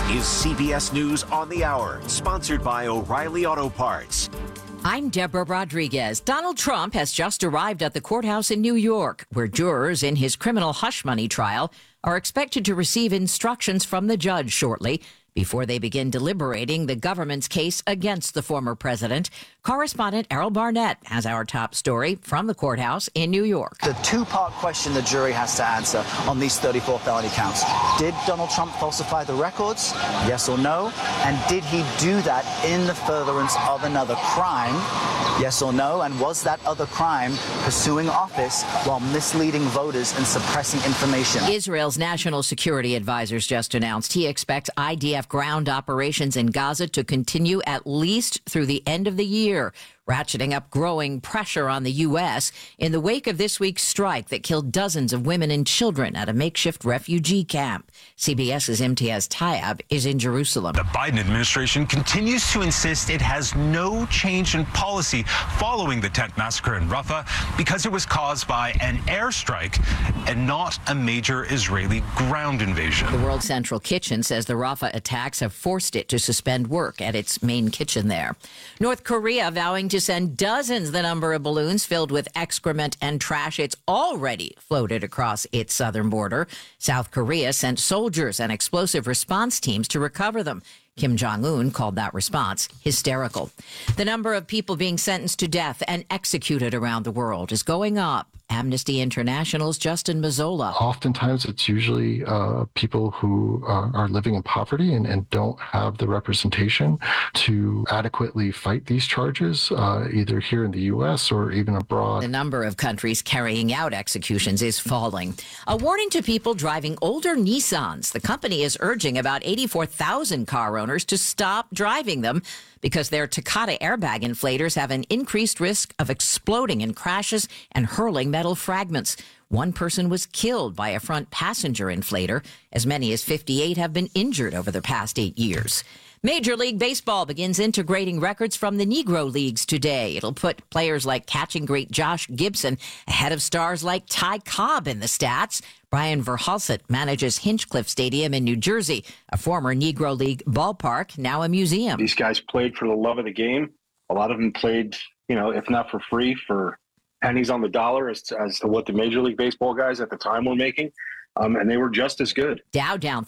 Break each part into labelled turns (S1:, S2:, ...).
S1: is CBS News on the Hour, sponsored by O'Reilly Auto Parts.
S2: I'm Deborah Rodriguez. Donald Trump has just arrived at the courthouse in New York, where jurors in his criminal hush money trial are expected to receive instructions from the judge shortly before they begin deliberating the government's case against the former president. Correspondent Errol Barnett has our top story from the courthouse in New York.
S3: The two-part question the jury has to answer on these 34 felony counts. Did Donald Trump falsify the records? Yes or no? And did he do that in the furtherance of another crime? Yes or no? And was that other crime pursuing office while misleading voters and suppressing information?
S2: Israel's national security advisors just announced he expects IDF ground operations in Gaza to continue at least through the end of the year, ratcheting up growing pressure on the U.S. in the wake of this week's strike that killed dozens of women and children at a makeshift refugee camp. CBS's Imtiaz Tayeb is in Jerusalem.
S4: The Biden administration continues to insist it has no change in policy following the tent massacre in Rafah because it was caused by an airstrike and not a major Israeli ground invasion.
S2: The World Central Kitchen says the Rafah attacks have forced it to suspend work at its main kitchen there. North Korea vowing to send dozens the number of balloons filled with excrement and trash it's already floated across its southern border. South Korea sent soldiers and explosive response teams to recover them. Kim Jong-un called that response hysterical. The number of people being sentenced to death and executed around the world is going up. Amnesty International's Justin Mazzola.
S5: Oftentimes, it's usually people who are living in poverty and don't have the representation to adequately fight these charges, either here in the U.S. or even abroad.
S2: The number of countries carrying out executions is falling. A warning to people driving older Nissans. The company is urging about 84,000 car owners to stop driving them because their Takata airbag inflators have an increased risk of exploding in crashes and hurling metal fragments. One person was killed by a front passenger inflator. As many as 58 have been injured over the past 8 years. Major League Baseball begins integrating records from the Negro Leagues today. It'll put players like catching great Josh Gibson ahead of stars like Ty Cobb in the stats. Brian Verhulst manages Hinchcliffe Stadium in New Jersey, a former Negro League ballpark, now a museum.
S6: These guys played for the love of the game. A lot of them played, if not for free, for pennies on the dollar as to what the Major League Baseball guys at the time were making. And they were just as good.
S2: Dow down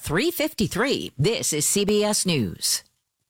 S2: 353. This is CBS News.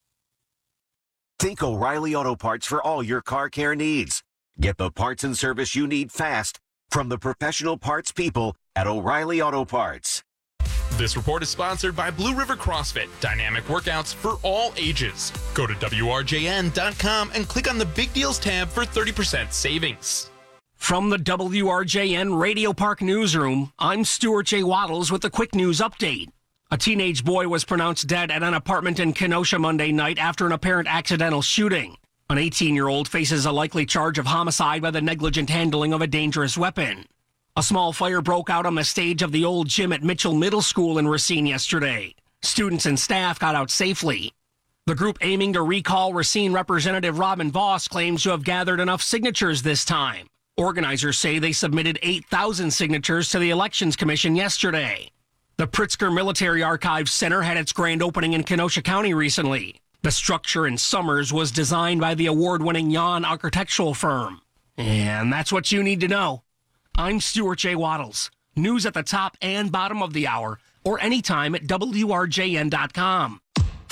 S1: Think O'Reilly Auto Parts for all your car care needs. Get the parts and service you need fast from the professional parts people at O'Reilly Auto Parts.
S7: This report is sponsored by Blue River CrossFit, dynamic workouts for all ages. Go to WRJN.com and click on the Big Deals tab for 30% savings.
S8: From the WRJN Radio Park Newsroom, I'm Stuart J. Waddles with a quick news update. A teenage boy was pronounced dead at an apartment in Kenosha Monday night after an apparent accidental shooting. An 18-year-old faces a likely charge of homicide by the negligent handling of a dangerous weapon. A small fire broke out on the stage of the old gym at Mitchell Middle School in Racine yesterday. Students and staff got out safely. The group aiming to recall Racine Representative Robin Voss claims to have gathered enough signatures this time. Organizers say they submitted 8,000 signatures to the Elections Commission yesterday. The Pritzker Military Archives Center had its grand opening in Kenosha County recently. The structure in Summers was designed by the award-winning Yon architectural firm. And that's what you need to know. I'm Stuart J. Waddles. News at the top and bottom of the hour, or anytime at WRJN.com.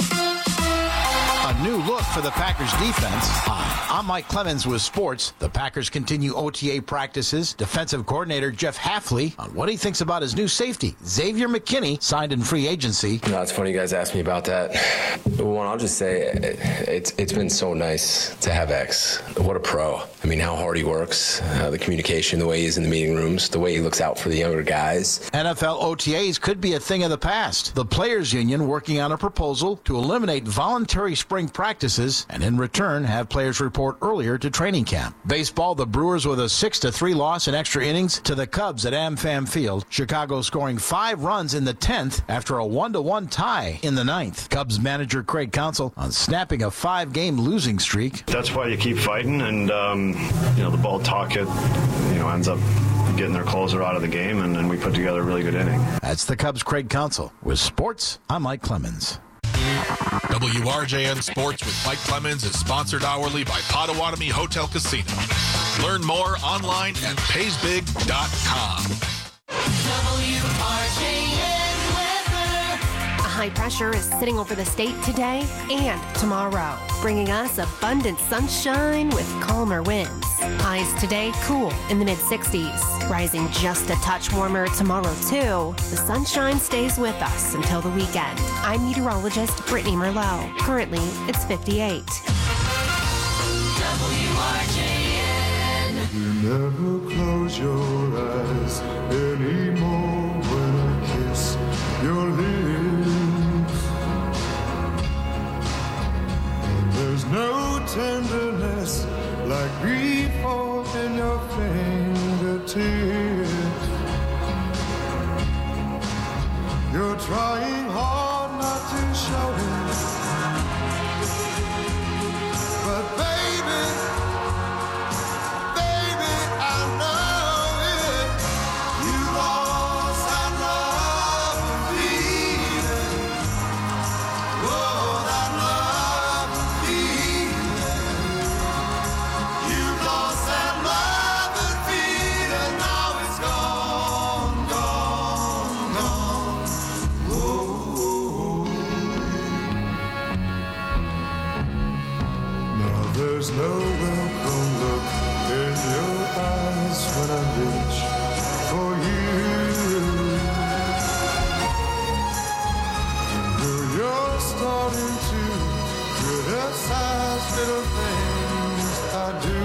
S9: A new look for the Packers defense. Hi, I'm Mike Clemens with sports. The Packers continue OTA practices. Defensive coordinator Jeff Hafley on what he thinks about his new safety, Xavier McKinney, signed in free agency.
S10: It's funny you guys asked me about that. One, I'll just say it's been so nice to have X. What a pro. I mean, how hard he works, the communication, the way he is in the meeting rooms, the way he looks out for the younger guys.
S9: NFL OTAs could be a thing of the past. The Players Union working on a proposal to eliminate voluntary spring practices and in return have players report earlier to training camp. Baseball, the Brewers with a 6-3 loss in extra innings to the Cubs at AmFam Field. Chicago scoring 5 runs in the 10th after a 1-1 tie in the 9th. Cubs manager Craig Counsell on snapping a 5-game losing streak.
S11: That's why you keep fighting, and the ball talk ends up getting their closer out of the game, and we put together a really good inning.
S9: That's the Cubs' Craig Counsell. With sports, I'm Mike Clemens.
S12: WRJN Sports with Mike Clemens is sponsored hourly by Potawatomi Hotel Casino. Learn more online at paysbig.com.
S13: WRJN weather. A high pressure is sitting over the state today and tomorrow, bringing us abundant sunshine with calmer winds. Highs today cool in the mid-60s, rising just a touch warmer tomorrow too. The sunshine stays with us until the weekend. I'm meteorologist Brittany Merlot. Currently, it's 58. WRJN.
S14: You never close your eyes anymore when I kiss your lips. And there's no tenderness like grief in your fingertips. You're trying hard not to show it, but baby, I know it. You lost that love and feeling. Oh, that love and feeling. You lost that love and feeling. Now it's gone, gone, gone. Oh. Now there's no welcome look in your eyes when I reach for you. You're starting to criticize little things I do.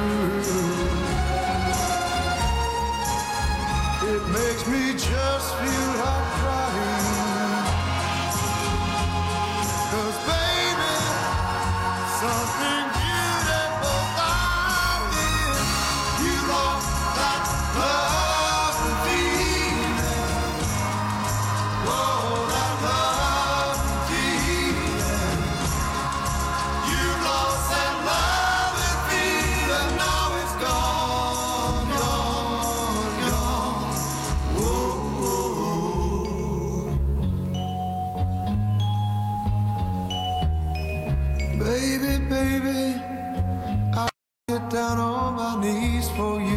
S14: It makes me just feel like crying. 'Cause baby, something beautiful about it. You lost that love and feeling. Oh, that love and feeling. You lost that love and feeling. Now it's gone, gone, gone. Whoa. Baby, baby, I'll get down on my knees for you.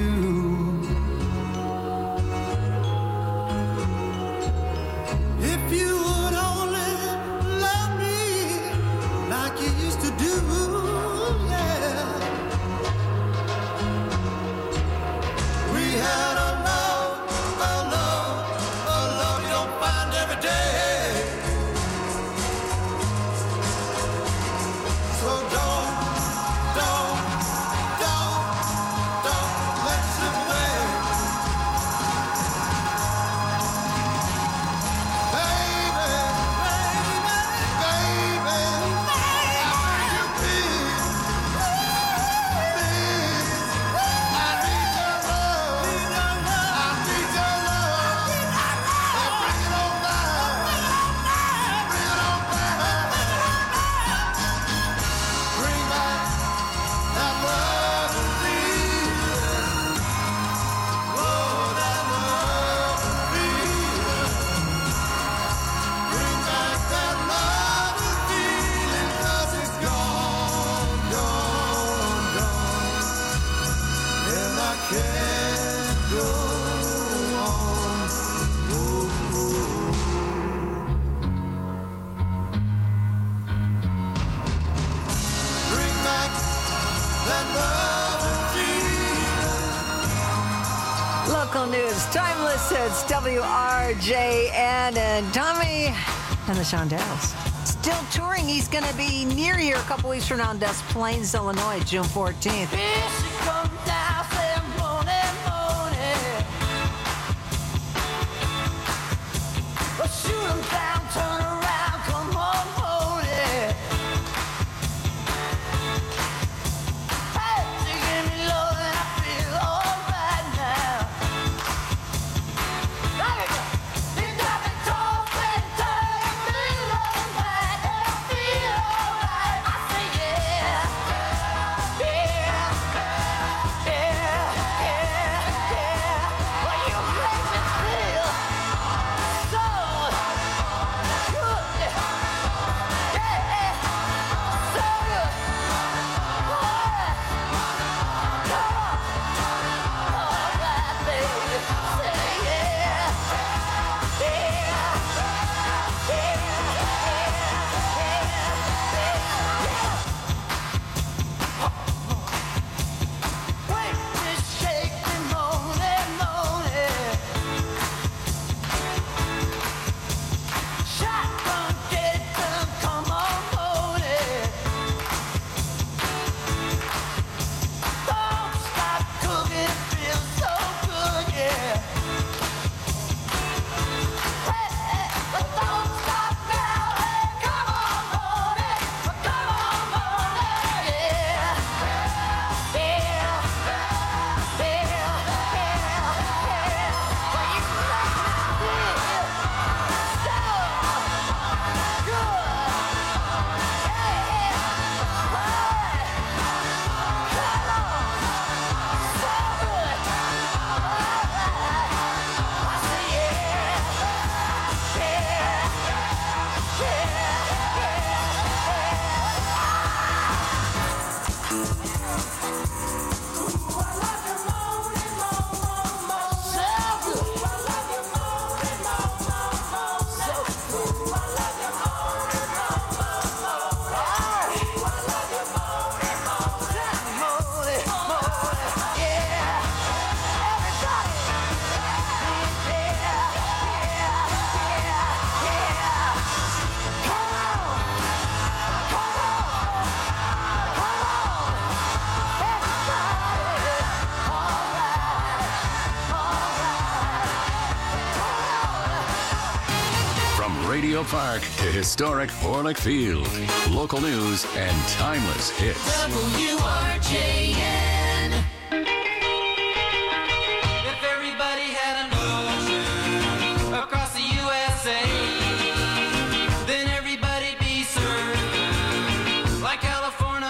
S14: If you would only love me like you used to do, yeah. We had a love you don't find every day. So don't let it slip away. Baby, I need you, please. I need your love. I need your love. Hey, bring it on back. Bring it on back. Bring back that love and feeling. Oh, that love and feeling. Bring back that love and feeling, 'cause it's gone, gone, gone. And I can't go on. Bring back that love and feeling.
S15: Local news, timeless hits, WRJN, and Tommy and the Shondells. Still touring. He's going to be near here a couple weeks from now in Des Plaines, Illinois, June 14th.
S13: Shoot 'em down, turn around, come on, hold it. Hey, you give me love and I feel alright now. There you go. You got me tossed and turned, me love back and I feel alright. I say yeah, yeah,
S16: Park to historic Orlick Field. Local news and timeless hits.
S14: WRJN.
S17: If everybody had an ocean across the USA, then everybody'd be served like California.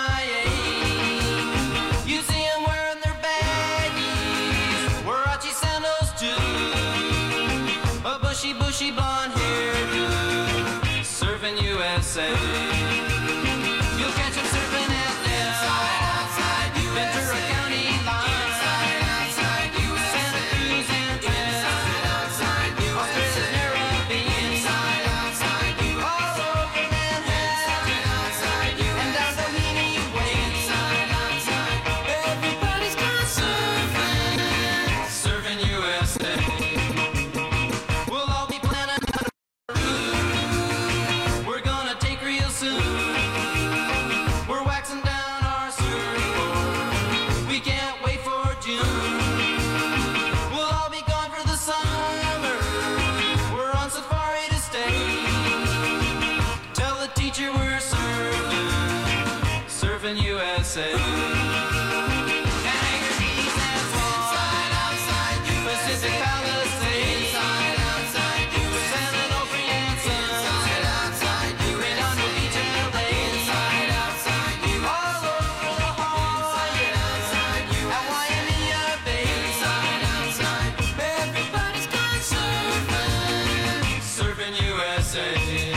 S17: You'd see them wearing their baggies, Warachi sandals too, a bushy blonde hairdo, serving USA. You'll catch them surfing at outside Ventura County line, outside Santa Cruz and outside Australia's Caribbean, outside all over Manhattan, and down Doheny Way, everybody's gone surfing USA. We'll all be planning a route we're gonna take real soon. We're waxing down our surfboard. We can't wait for June. We'll all be gone for the summer. We're on safari to stay. Tell the teacher we're surfing USA. Anchorage and outside Pacific Palisades, outside San Onofre and Sons, Redondo Beach and LA, all over La Jolla, at Waimea Bay, everybody's gone surfing USA.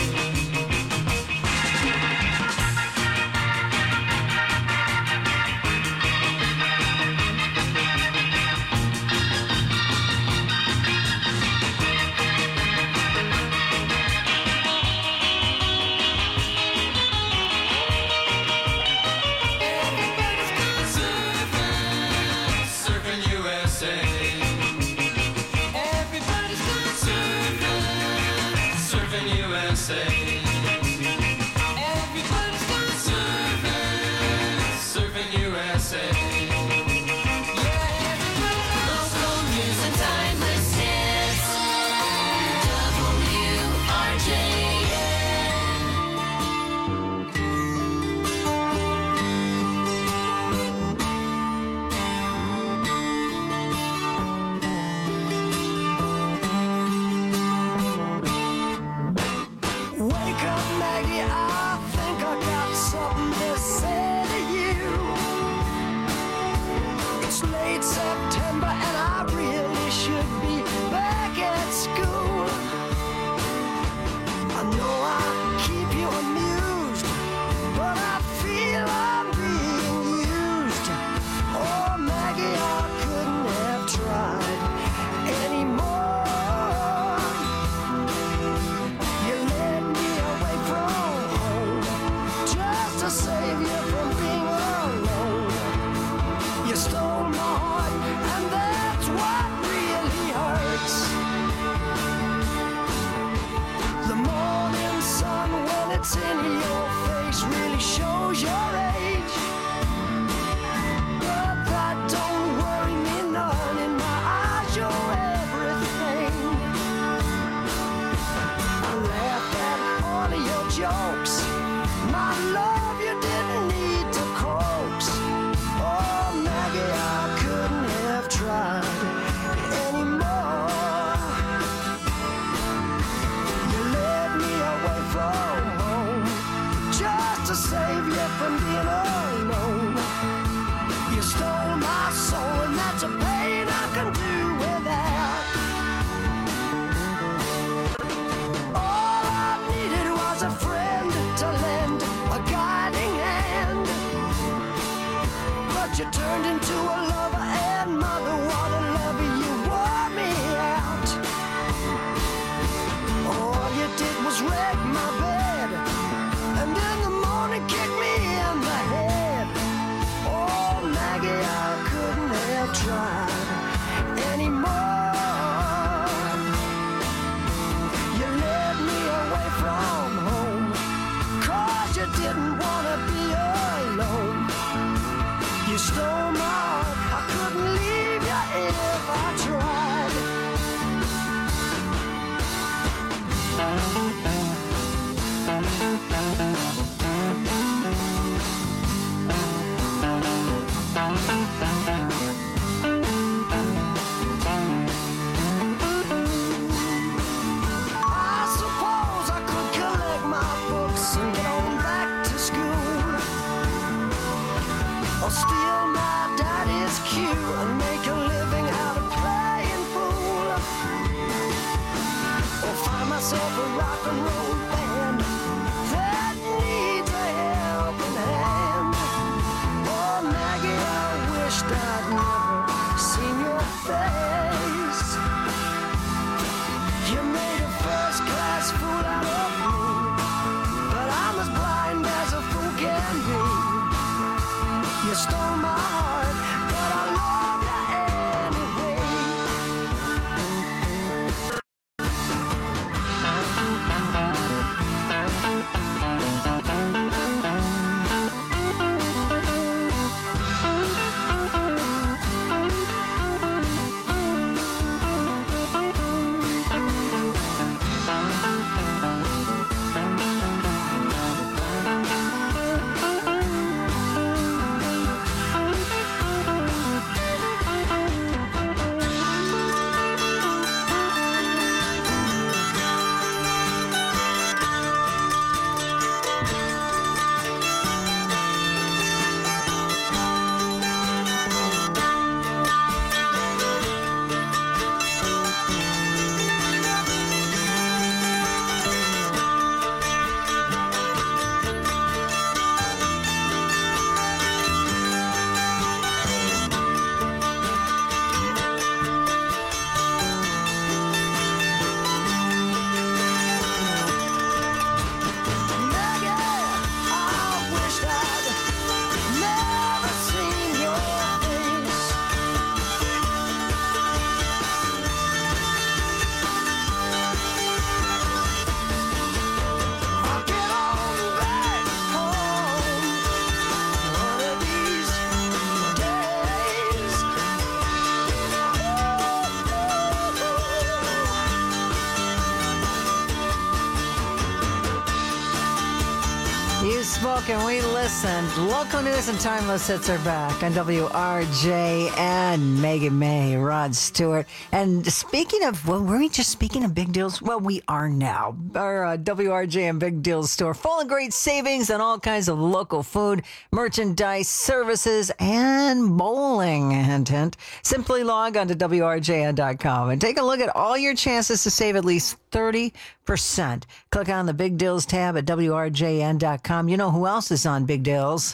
S17: Surfing USA. Everybody's gone surfing USA. Everybody's gone surfing USA. Yeah, local news and timeless hits.
S14: Wake up, Maggie, I think I got something to say to you. It's late September and I really should be back at school. I know I keep you amused, but I feel I'm being used. Oh, Maggie, I couldn't have tried anymore. You led me away from home just to save you from being alone. You stole my heart, and that's what really hurts. The morning sun, when it's in your face, really shows your age. But that don't worry me none. In my eyes, you're everything. I laughed at all of your jokes. My love, you didn't need to coax. Oh, Maggie, I couldn't have tried anymore. You led me away from home just to save you from being alone. You stole my soul, and that's a pain I can do without. All I needed was a friend to lend a guiding hand. But you turned into a lover, and mother, what a lover, you wore me out. All you did was wreck my bed, and in the morning kick me in the head. Oh, Maggie, I couldn't have tried anymore. You led me away from home, 'cause you didn't want to be alone. You stole my heart, I couldn't leave you in Or steal my daddy's cue and make a living out of playing fool. Or find myself a rock and roll band that needs a helping hand. Oh, Maggie, I wished I'd never seen your face. You made a first-class fool out of me, but I'm as blind as a fool can be. You stole my heart, but I love you anyway.
S15: You spoke and we listened. Local news and timeless hits are back on WRJ and Megan May, Rod Stewart. And speaking of, well, were we just speaking of big deals? Well, we are now. Our WRJ and Big Deals store full of great savings on all kinds of local food, merchandise, services, and bowling. Hint, hint. Simply log on to WRJN.com and take a look at all your chances to save at least 30%. Click on the Big Deals tab at WRJN.com. You know who else is on Big Deals?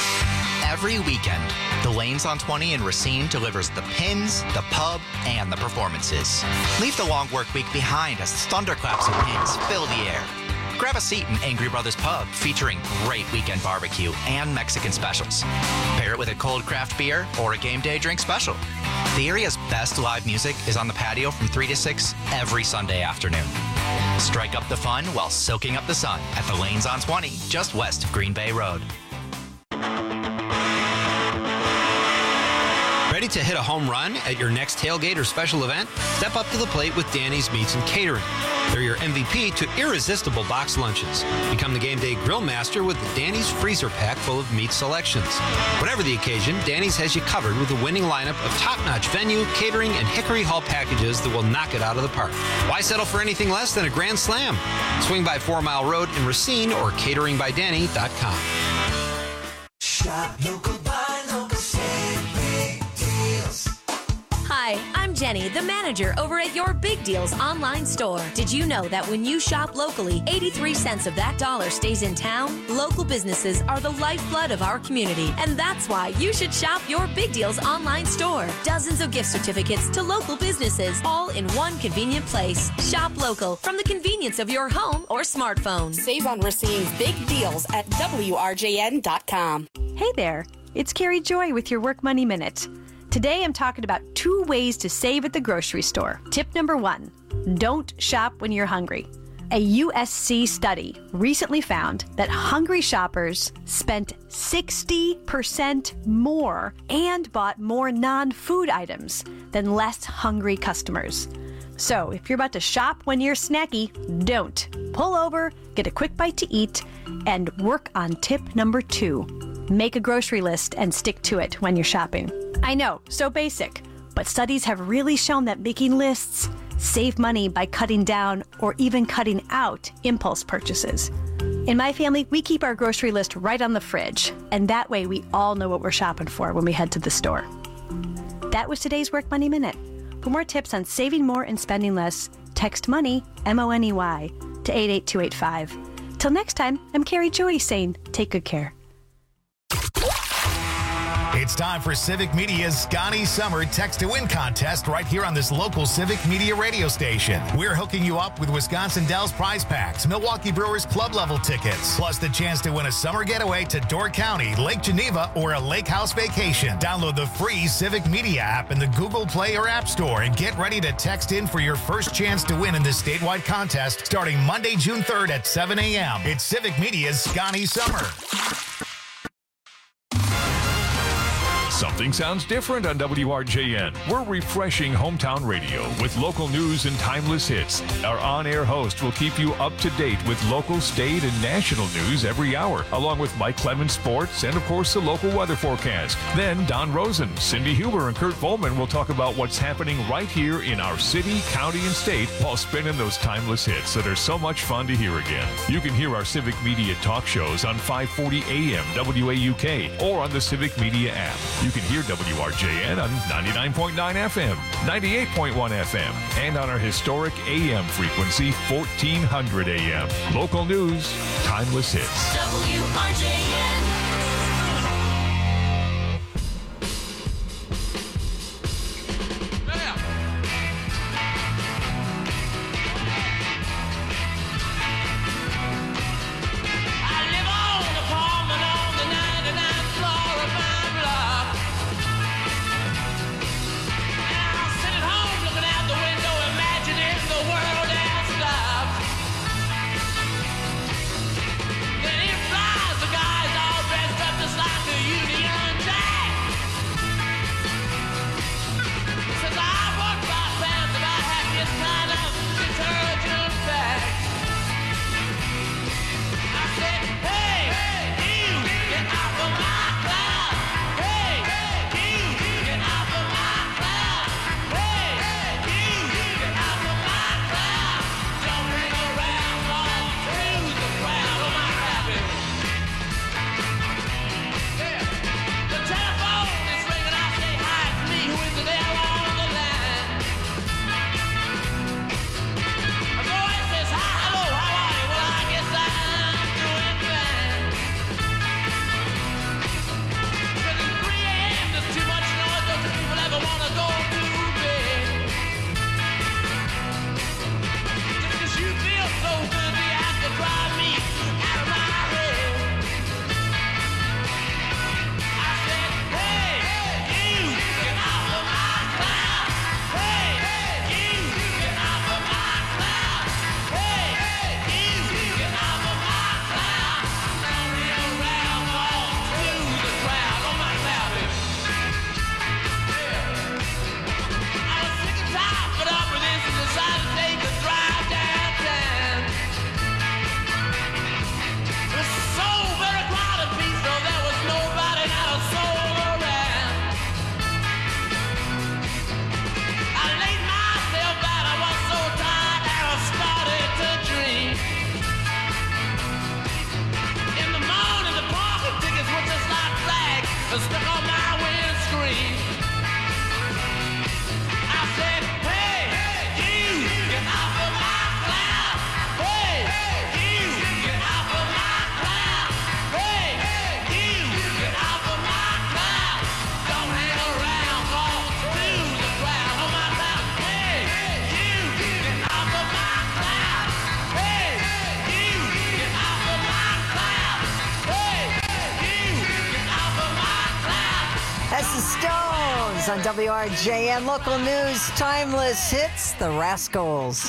S18: Every weekend, the Lanes on 20 in Racine delivers the pins, the pub, and the performances. Leave the long work week behind as thunderclaps of pins fill the air. Grab a seat in Angry Brothers Pub, featuring great weekend barbecue and Mexican specials. Pair it with a cold craft beer or a game day drink special. The area's best live music is on the patio from 3 to 6 every Sunday afternoon. Strike up the fun while soaking up the sun at the Lanes on 20, just west of Green Bay Road.
S19: Ready to hit a home run at your next tailgate or special event? Step up to the plate with Danny's Meats and Catering. They're your MVP to irresistible box lunches. Become the game day grill master with the Danny's freezer pack full of meat selections. Whatever the occasion, Danny's has you covered with a winning lineup of top-notch venue, catering, and Hickory Hall packages that will knock it out of the park. Why settle for anything less than a grand slam? Swing by 4 Mile Road in Racine or cateringbydanny.com.
S14: Shop local, buy local, save big deals.
S20: Hi, I'm Jenny, the manager over at your Big Deals online store. Did you know that when you shop locally, 83 cents of that dollar stays in town? Local businesses are the lifeblood of our community, and that's why you should shop your Big Deals online store. Dozens of gift certificates to local businesses, all in one convenient place. Shop local from the convenience of your home or smartphone.
S21: Save on Racine's big deals at WRJN.com.
S22: Hey there, it's Carrie Joy with your Work Money Minute. Today I'm talking about 2 ways to save at the grocery store. Tip number 1, don't shop when you're hungry. A USC study recently found that hungry shoppers spent 60% more and bought more non-food items than less hungry customers. So if you're about to shop when you're snacky, don't. Pull over, get a quick bite to eat, and work on tip number 2. Make a grocery list and stick to it when you're shopping. I know, so basic, but studies have really shown that making lists save money by cutting down or even cutting out impulse purchases. In my family, we keep our grocery list right on the fridge, and that way we all know what we're shopping for when we head to the store. That was today's Work Money Minute. For more tips on saving more and spending less, text MONEY, M-O-N-E-Y, to 88285. Till next time, I'm Carrie Joy saying take good care.
S3: It's time for Civic Media's Scotty Summer Text to Win contest right here on this local Civic Media radio station. We're hooking you up with Wisconsin Dells prize packs, Milwaukee Brewers club level tickets, plus the chance to win a summer getaway to Door County, Lake Geneva, or a lake house vacation. Download the free Civic Media app in the Google Play or App Store and get ready to text in for your first chance to win in this statewide contest starting Monday, June 3rd at 7 a.m. It's Civic Media's Scotty Summer.
S4: Something sounds different on WRJN. We're refreshing hometown radio with local news and timeless hits. Our on-air host will keep you up to date with local, state, and national news every hour, along with Mike Clemens Sports and, of course, the local weather forecast. Then Don Rosen, Cindy Huber, and Kurt Volman will talk about what's happening right here in our city, county, and state while spinning those timeless hits that are so much fun to hear again. You can hear our Civic Media talk shows on 540 AM WAUK or on the Civic Media app. You can hear WRJN on 99.9 FM, 98.1 FM, and on our historic AM frequency, 1400 AM. Local news, timeless hits.
S14: WRJN.
S15: On WRJN Local News, Timeless Hits, The Rascals.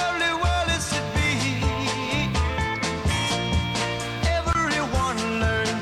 S14: Everyone learns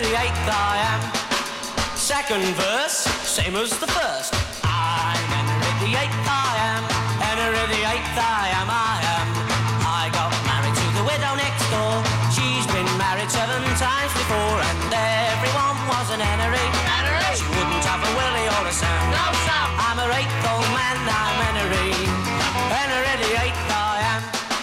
S17: the 8th I am. Second verse, same as the first. I'm Henry the 8th I am. Henry the 8th I am. I got married to the widow next door. She's been married 7 times before, and everyone was an Henry. She wouldn't have a Willie or a Sam. No, Sam. I'm her 8th old man, I'm Henry. Henry the 8th I am.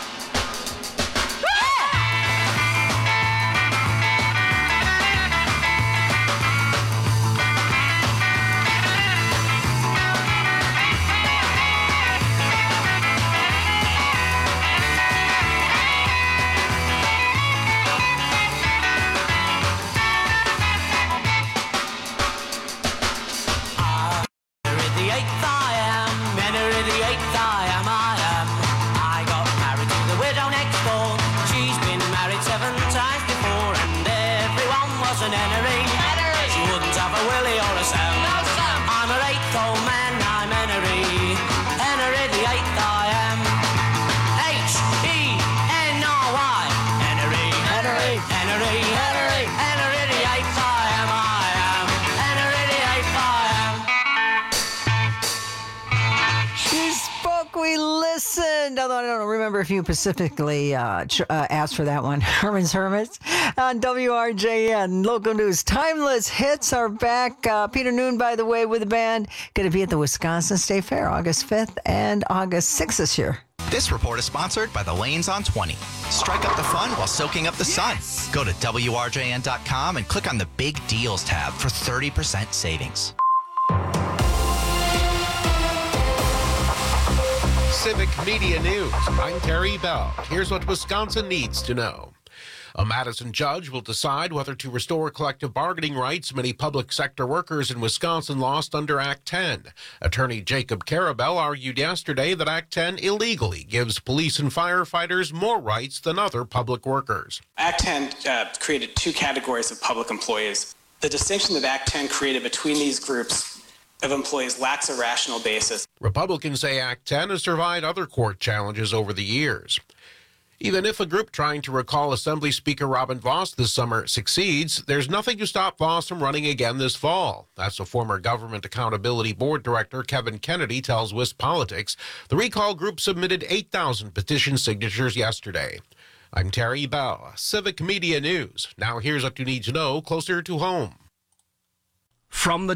S15: Although I don't remember if you specifically asked for that one. Herman's Hermits on WRJN. Local news. Timeless Hits are back. Peter Noon, by the way, with the band. Going to be at the Wisconsin State Fair August 5th and August 6th this year.
S18: This report is sponsored by the Lanes on 20. Strike up the fun while soaking up the sun. Go to WRJN.com and click on the Big Deals tab for 30% savings.
S5: Civic Media News. I'm Terry Bell. Here's what Wisconsin needs to know. A Madison judge will decide whether to restore collective bargaining rights many public sector workers in Wisconsin lost under Act 10. Attorney Jacob Carabell argued yesterday that Act 10 illegally gives police and firefighters more rights than other public workers.
S6: Act 10 created 2 categories of public employees. The distinction that Act 10 created between these groups of employees lacks a rational basis.
S5: Republicans say Act 10 has survived other court challenges over the years. Even if a group trying to recall Assembly Speaker Robin Vos this summer succeeds, there's nothing to stop Vos from running again this fall. That's a former Government Accountability Board Director Kevin Kennedy tells WisPolitics. The recall group submitted 8,000 petition signatures yesterday. I'm Terry Bell, Civic Media News. Now here's what you need to know closer to home.
S8: From the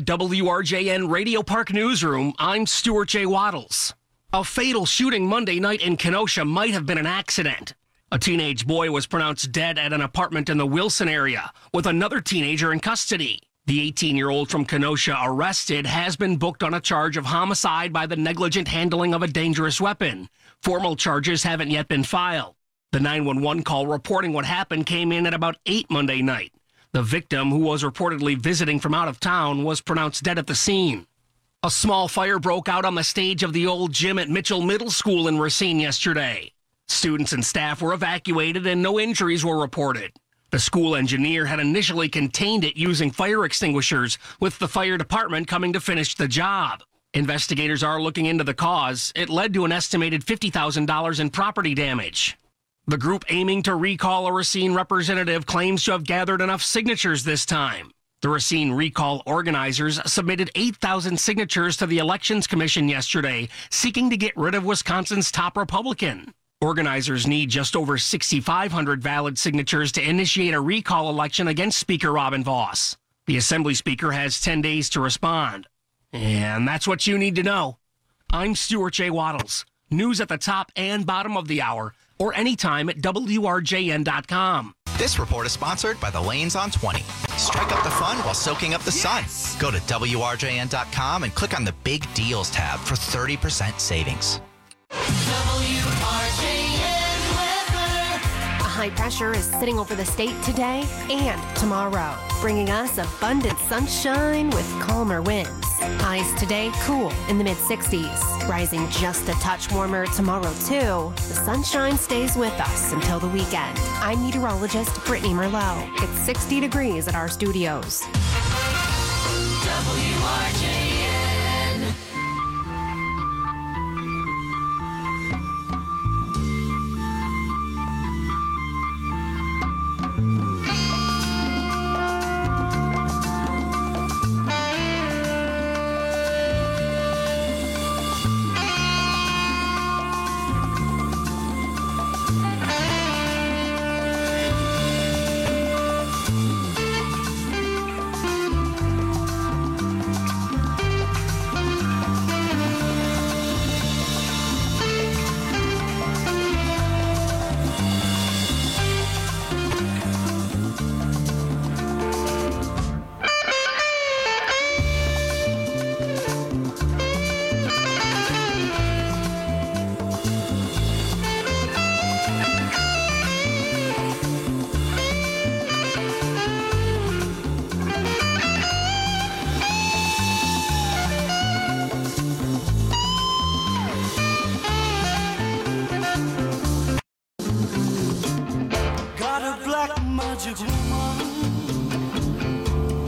S8: WRJN Radio Park Newsroom, I'm Stuart J. Waddles. A fatal shooting Monday night in Kenosha might have been an accident. A teenage boy was pronounced dead at an apartment in the Wilson area, with another teenager in custody. The 18-year-old from Kenosha arrested has been booked on a charge of homicide by the negligent handling of a dangerous weapon. Formal charges haven't yet been filed. The 911 call reporting what happened came in at about 8 Monday night. The victim, who was reportedly visiting from out of town, was pronounced dead at the scene. A small fire broke out on the stage of the old gym at Mitchell Middle School in Racine yesterday. Students and staff were evacuated and no injuries were reported. The school engineer had initially contained it using fire extinguishers, with the fire department coming to finish the job. Investigators are looking into the cause. It led to an estimated $50,000 in property damage. The group aiming to recall a Racine representative claims to have gathered enough signatures this time. The Racine recall organizers submitted 8,000 signatures to the Elections Commission yesterday, seeking to get rid of Wisconsin's top Republican. Organizers need just over 6,500 valid signatures to initiate a recall election against Speaker Robin Vos. The Assembly Speaker has 10 days to respond. And that's what you need to know. I'm Stuart J. Waddles. News at the top and bottom of the hour, or anytime at WRJN.com.
S18: This report is sponsored by the Lanes on 20. Strike up the fun while soaking up the sun. Go to WRJN.com and click on the Big Deals tab for 30% savings.
S13: High pressure is sitting over the state today and tomorrow, bringing us abundant sunshine with calmer winds. Highs today cool in the mid-60s, rising just a touch warmer tomorrow too. The sunshine stays with us until the weekend. I'm meteorologist Brittany Merlot. It's 60 degrees at our studios.
S17: WRJN.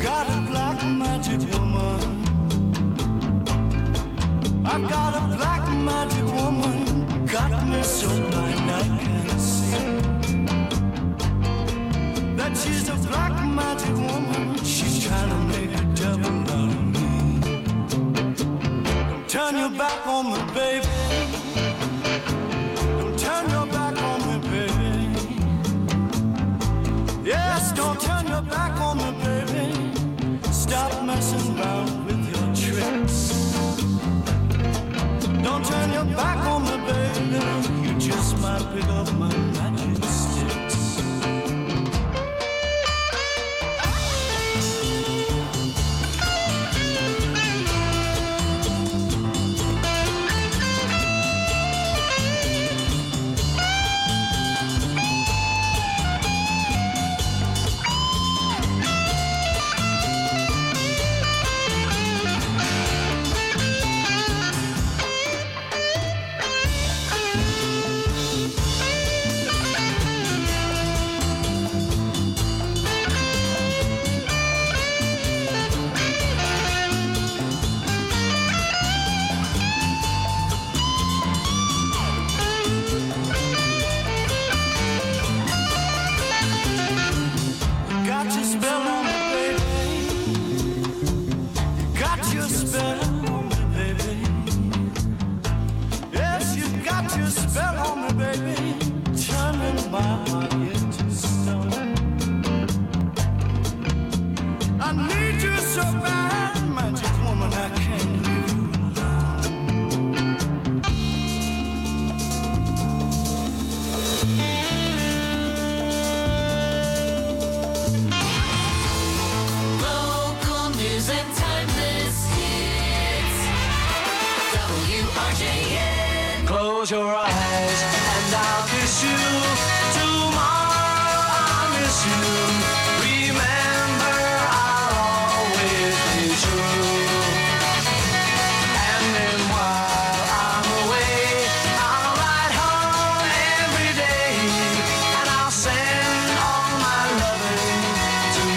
S14: got a black magic woman. I've got a black magic woman. Got me so blind I can't see that she's a black magic woman. She's trying to make a devil out of me. Don't turn your back on me, baby. Don't turn your back on me, baby. Yes, don't turn your back on me, baby. Stop messing around with your tricks. Don't turn your back on me, baby. You just might pick up my magic sticks. Close your eyes and I'll kiss you. Tomorrow I'll miss you. Remember, I'll always be true. And then while I'm away, I'll ride home every day, and I'll send all my loving to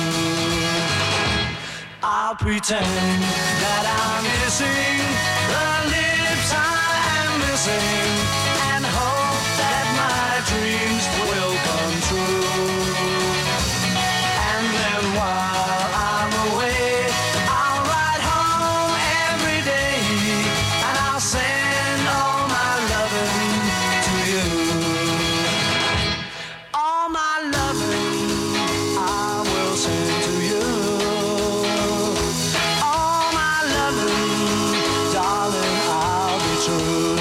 S14: you. I'll pretend that I'm missing the lips I am missing, and hope that my dreams will come true. And then while I'm away, I'll ride home every day, and I'll send all my loving to you. All my loving I will send to you. All my loving, darling, I'll be true.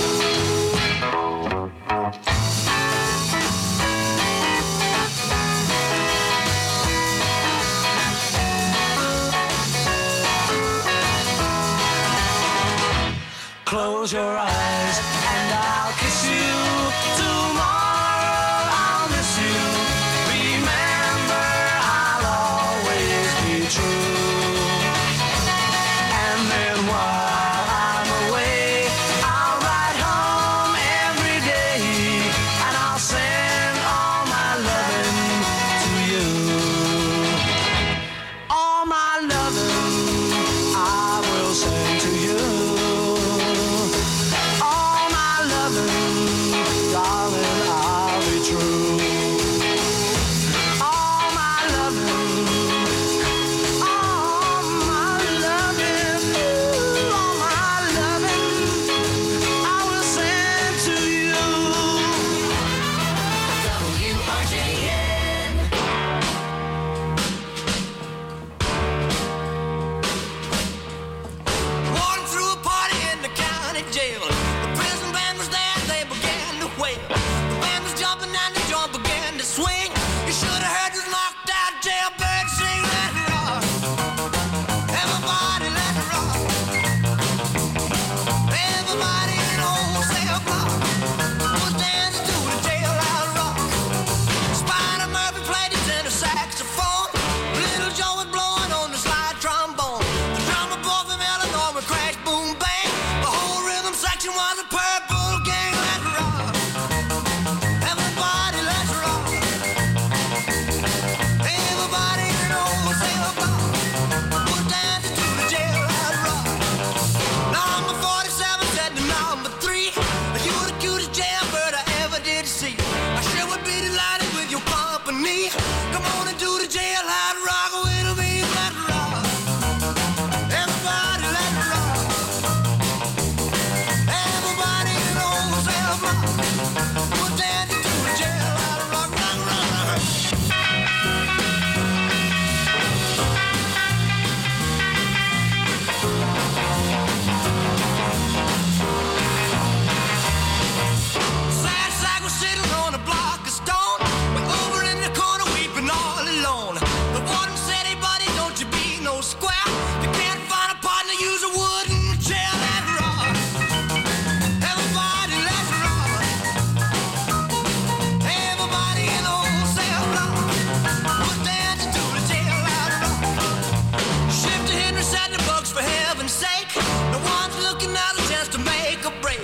S14: Close your eyes and I'll kiss you. Tomorrow I'll miss you. Remember, I'll always be true. And then while I'm away, I'll ride home every day, and I'll send all my loving to you. All my loving I will send to you. All my loving, darling, I'll be true. All my loving, all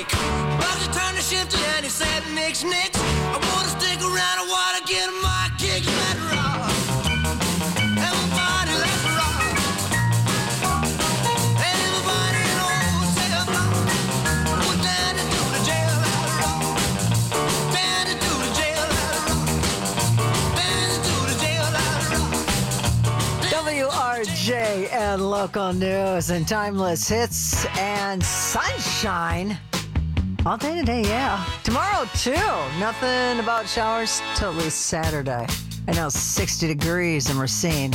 S14: break. But you turn the shift and he said, Nix, Nix, I wanna stick around, I wanna get my kick. Let it rock. Everybody, let's rock. Everybody knows they're rock. We're down into the jail, let it rock. Down into the jail, let it rock. Down into the jail, let it rock.
S15: WRJ and local news and timeless hits and sunshine. All day today, yeah. Tomorrow, too. Nothing about showers till at least Saturday. I know 60 degrees in Racine.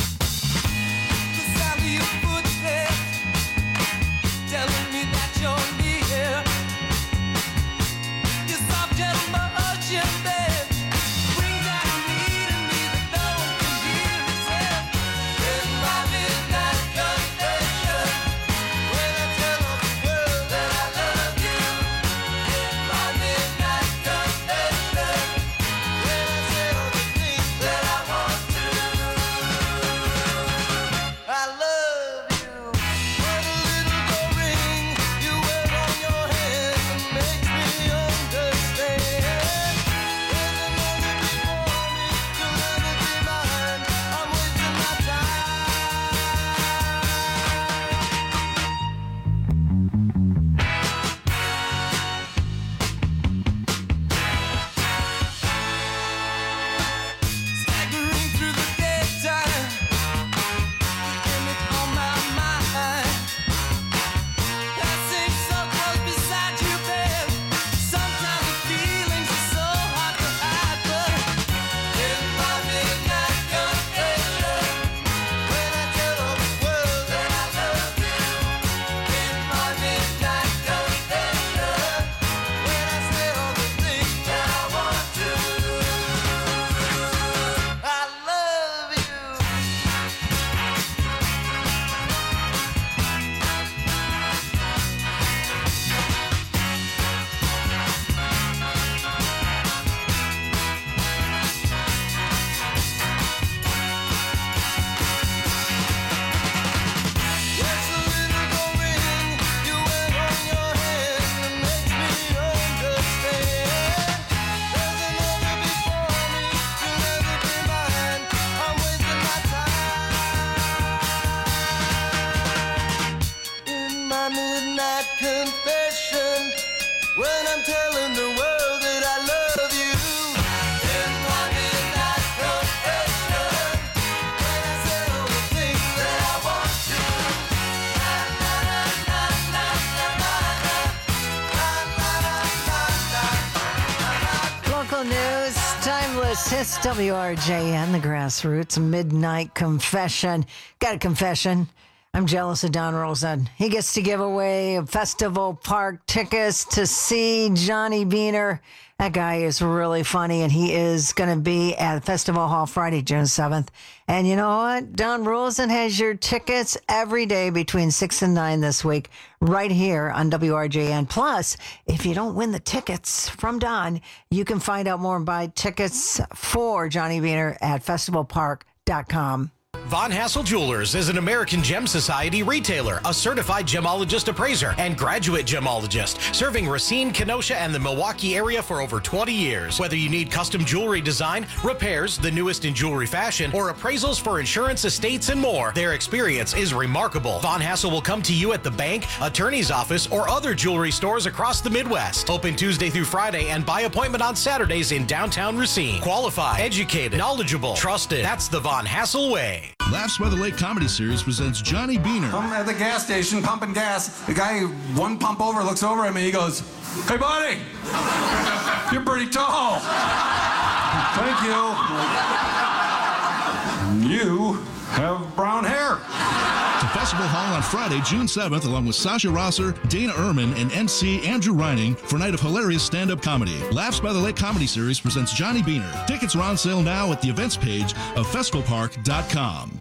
S15: It's WRJN, the Grassroots Midnight Confession. Got a confession. I'm jealous of Don Rosen. He gets to give away Festival Park tickets to see Johnny Beaner. That guy is really funny, and he is going to be at Festival Hall Friday, June 7th. And you know what? Don Rosen has your tickets every day between 6 and 9 this week, right here on WRJN. Plus, if you don't win the tickets from Don, you can find out more and buy tickets for Johnny Beaner at festivalpark.com.
S1: Von Hassel Jewelers is an American Gem Society retailer, a certified gemologist appraiser, and graduate gemologist, serving Racine, Kenosha, and the Milwaukee area for over 20 years. Whether you need custom jewelry design, repairs, the newest in jewelry fashion, or appraisals for insurance, estates, and more, their experience is remarkable. Von Hassel will come to you at the bank, attorney's office, or other jewelry stores across the Midwest. Open Tuesday through Friday and by appointment on Saturdays in downtown Racine. Qualified, educated, knowledgeable, trusted. That's the Von Hassel way.
S2: Laughs by the Lake Comedy Series presents Johnny Beaner.
S23: I'm at the gas station pumping gas. The guy, one pump over, looks over at me. He goes, "Hey, buddy, you're pretty tall." "Thank you." "You have brown hair."
S2: To Festival Hall on Friday, June 7th, along with Sasha Rosser, Dana Ehrman, and NC Andrew Reining for a night of hilarious stand-up comedy. Laughs by the Lake Comedy Series presents Johnny Beaner. Tickets are on sale now at the events page of festivalpark.com.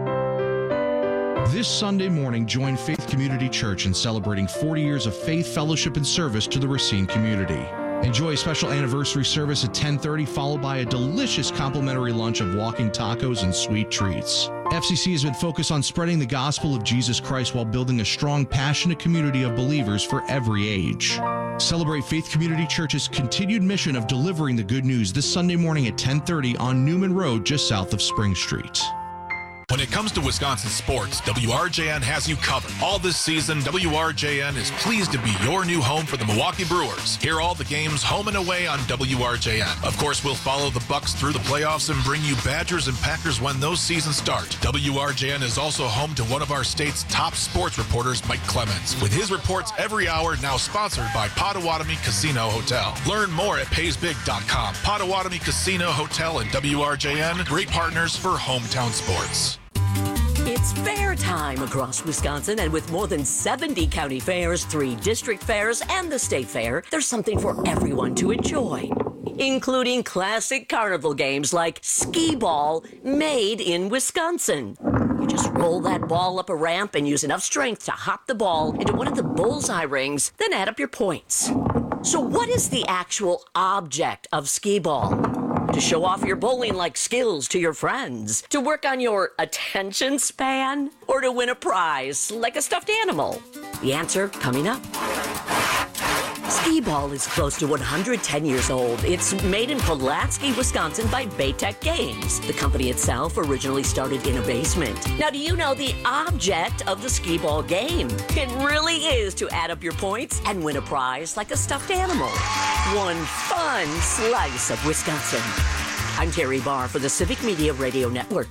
S24: This Sunday morning, join Faith Community Church in celebrating 40 years of faith, fellowship, and service to the Racine community. Enjoy a special anniversary service at 10:30, followed by a delicious complimentary lunch of walking tacos and sweet treats. FCC has been focused on spreading the gospel of Jesus Christ while building a strong, passionate community of believers for every age. Celebrate Faith Community Church's continued mission of delivering the good news this Sunday morning at 10:30 on Newman Road, just south of Spring Street.
S12: When it comes to Wisconsin sports, WRJN has you covered. All this season, WRJN is pleased to be your new home for the Milwaukee Brewers. Hear all the games home and away on WRJN. Of course, we'll follow the Bucks through the playoffs and bring you Badgers and Packers when those seasons start. WRJN is also home to one of our state's top sports reporters, Mike Clemens, with his reports every hour, now sponsored by Potawatomi Casino Hotel. Learn more at paysbig.com. Potawatomi Casino Hotel and WRJN, great partners for hometown sports.
S7: It's fair time across Wisconsin, and with more than 70 county fairs, 3 district fairs, and the state fair, there's something for everyone to enjoy, including classic carnival games like skee ball, made in Wisconsin. You just roll that ball up a ramp and use enough strength to hop the ball into one of the bullseye rings, then add up your points. So what is the actual object of skee ball? To show off your bowling-like skills to your friends? To work on your attention span? Or to win a prize like a stuffed animal? The answer coming up. Skee ball is close to 110 years old. It's made in Pulaski, Wisconsin by Baytech Games. The company itself originally started in a basement. Now, do you know the object of the skee ball game? It really is to add up your points and win a prize like a stuffed animal. One fun slice of Wisconsin. I'm Terry Barr for the Civic Media Radio Network.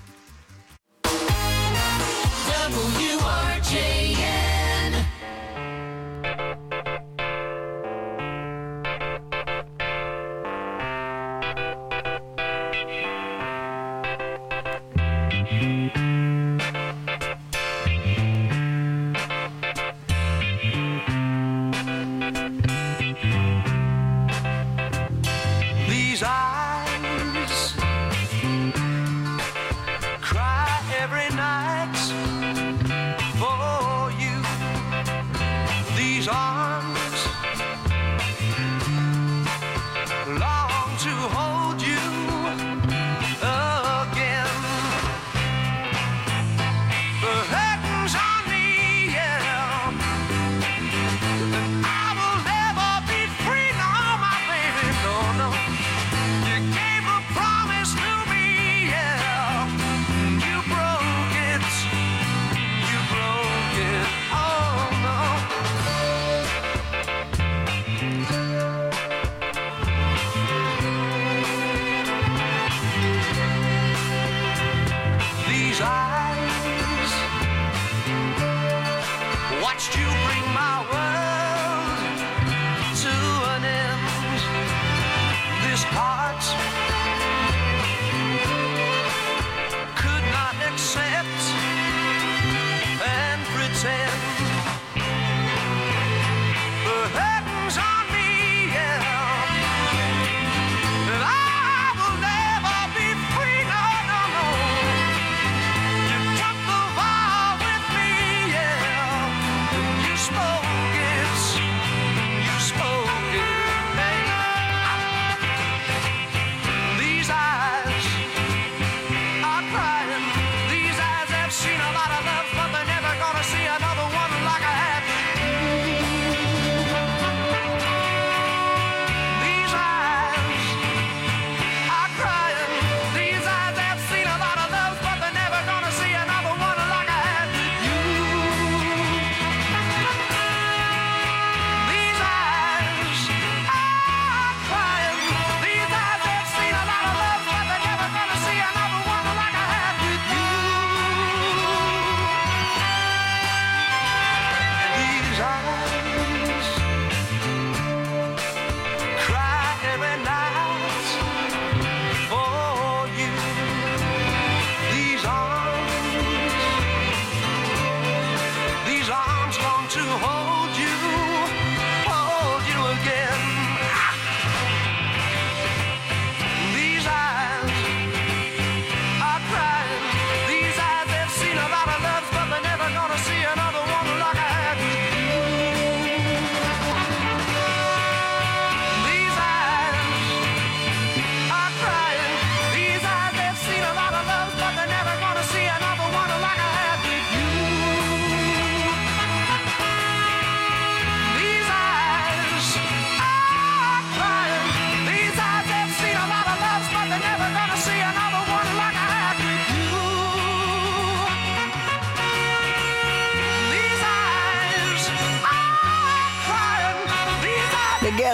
S14: WRJN. These eyes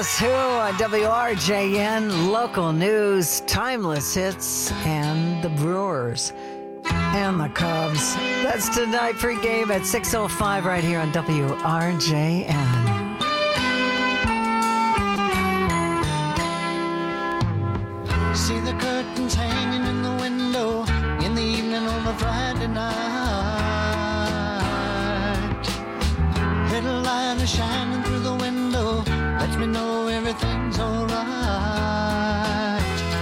S15: Guess Who on WRJN, local news, timeless hits, and the Brewers and the Cubs. That's tonight pregame at 6:05 right here on WRJN.
S14: See the curtains hanging in the window in the evening on a Friday night. Little light is shining through the window, lets me know everything's alright.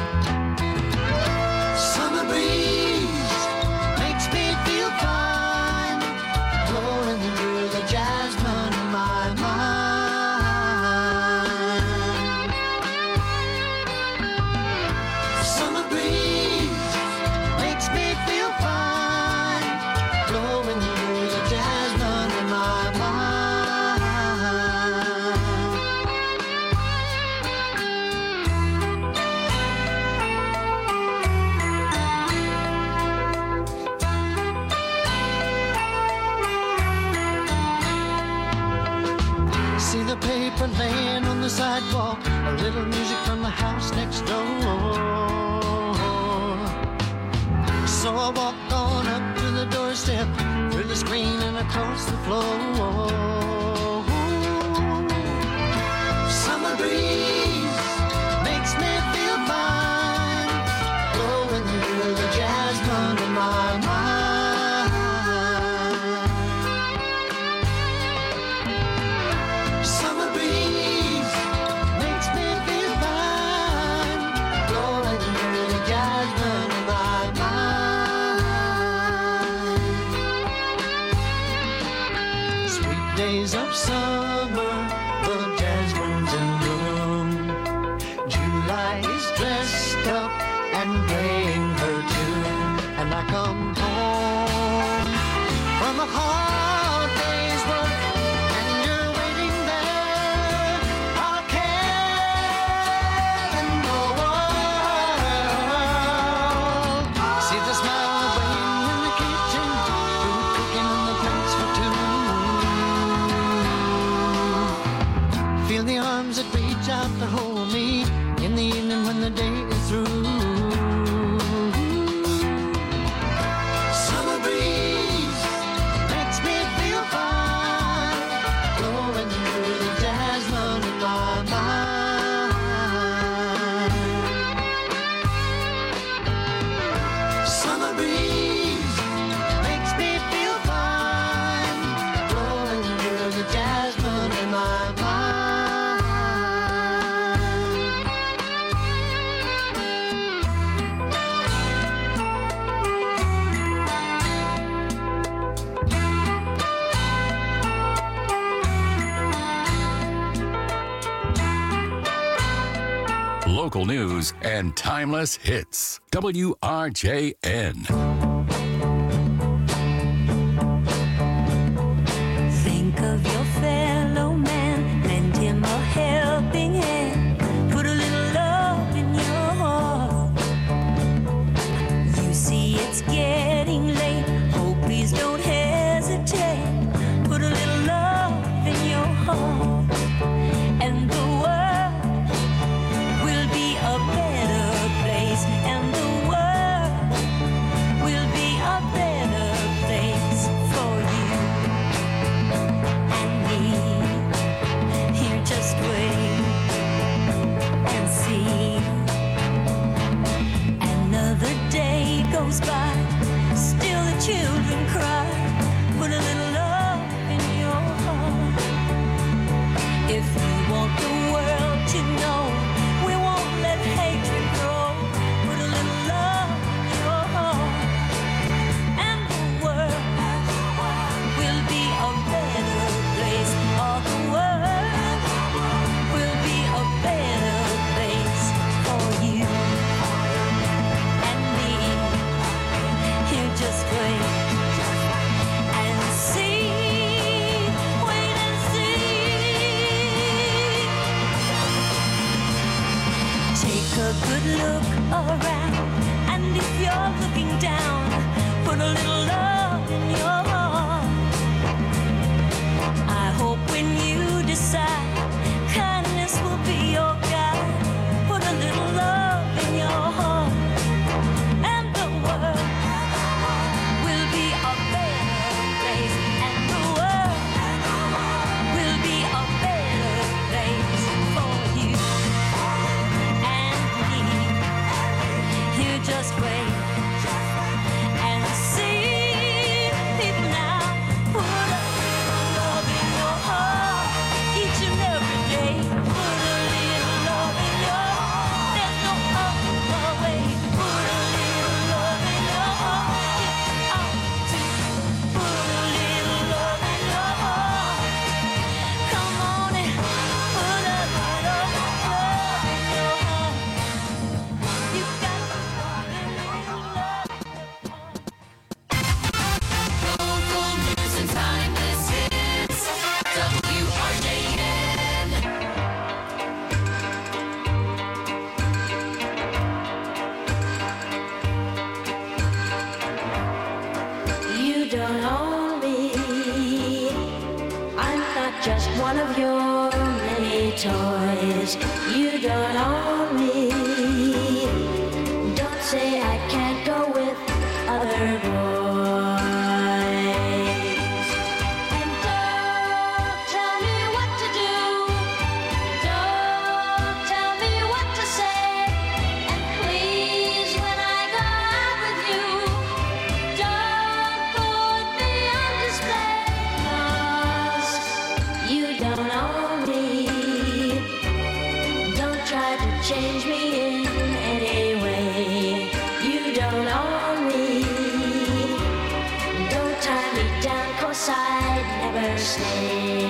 S14: Summer breeze makes me feel fine, blowing through the jasmine in my mind. Summer breeze makes me feel fine, blowing through the jasmine in my mind. See the paper laying on the sidewalk, a little music from the house next door. So I walk on up to the doorstep, through the screen and across the floor. Summer breeze makes me feel fine, blowing through the jasmine in my mind. Summer breeze makes me feel fine, blowing through the jasmine in my mind. Sweet days of summer, the jasmine's in bloom. July is dressed up and playing her tune, and I come home from a hard day's work, and you're waiting there, all care in the world. See the smile waiting in the kitchen, food cooking on the plates for two. Feel the arms that reach out to hold me in the evening when the day is through. Summer breeze makes me feel fine, blowing through the jasmine in my mind. Summer breeze makes me feel fine, blowing through the jasmine in my mind.
S9: Local news and timeless hits. WRJN.
S10: Think of your fellow man, lend him a helping hand, put a little love in your heart. You see it's getting late, oh please don't hesitate, put a little love in your heart, and the world will be a better place, and the world will be a better place for you and me. Here, just wait and see. Another day goes by, still the children cry. Put a little love in your heart. If you want the world to know, we won't let hatred grow. Put a little love in your heart, and the world will be a better place. Oh, the world will be a better place for you and me. Here, just wait and see. Wait and see. Take a good look around, and if you're looking down, put a little love in your heart. I hope when you decide, kindness will be don't own me. I'm not just one of your many toys. You don't own me. Don't say I can't go with other boys. And don't tell me what to do. Don't tell me what to say. And please, when I go out with you, don't put me on display. 'Cause you don't own me. Don't try to change me in any way. You don't own me. Don't tie me down 'cause I'd never stay.